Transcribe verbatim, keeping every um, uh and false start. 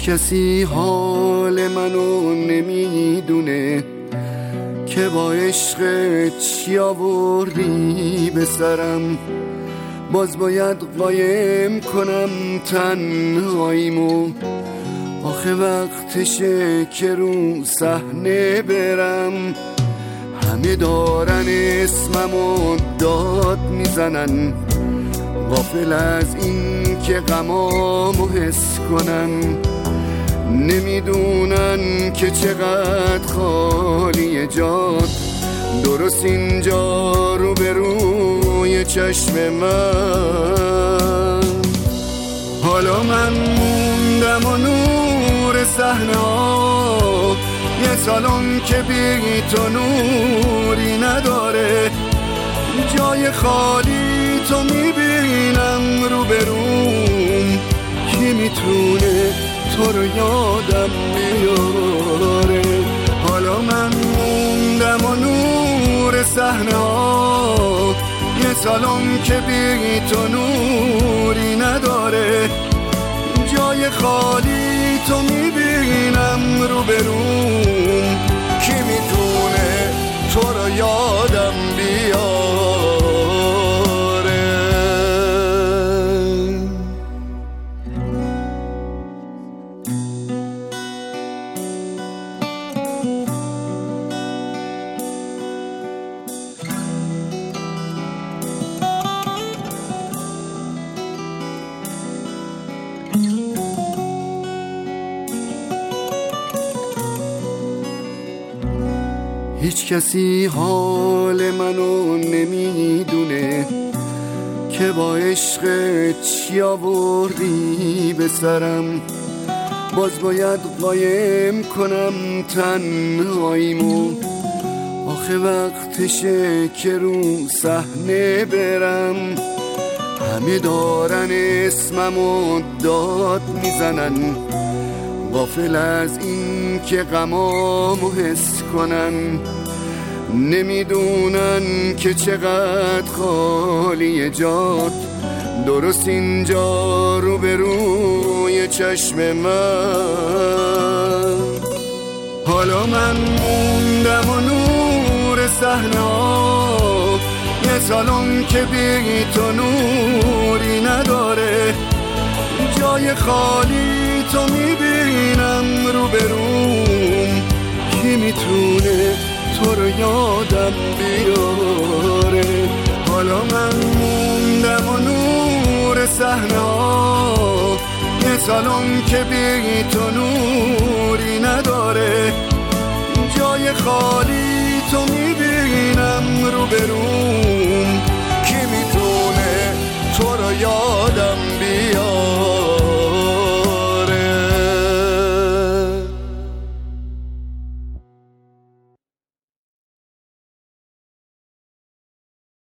کسی حال منو نمیدونه که با عشق چی آوردی به سرم. باز باید قایم کنم تنهاییمو، آخه وقتشه که رو صحنه برم. همه دارن اسممو داد میزنن، غافل از این که غمامو حس کنن. نمیدونن که چقدر خالی جاد درست اینجا رو به روی چشم من. حالا من موندم و نور صحنه ها، یه سالن که بی تو نوری نداره. جای خالی تو میبینم رو به روم، کی میتونه تو رو یادم بیاره. حالا من موندم و نور صحنه ها، یه سالن که بی تو نوری نداره. جای خالی تو میبینم رو به روم، کی میتونه تو رو یادم بیاره. هیچ کسی حال منو نمیدونه که با عشق چی آوردی به سرم. باز باید قایم کنم تنهاییمو، آخه وقتشه که رو صحنه برم. همه دارن اسممو داد میزنن، غافل از این که غمامو حس کنن. نمیدونن که چقدر خالی جات درست اینجا رو به روی چشم من. حالا من موندم و نور صحنه ها، یه سالن که بی تو نوری نداره. جای خالی تو میبینم رو به روم، کی میتونه تو رو یادم بیاره. حالا من موندم و نور صحنه ها، یه سالن که بی تو نوری نداره. جای خالی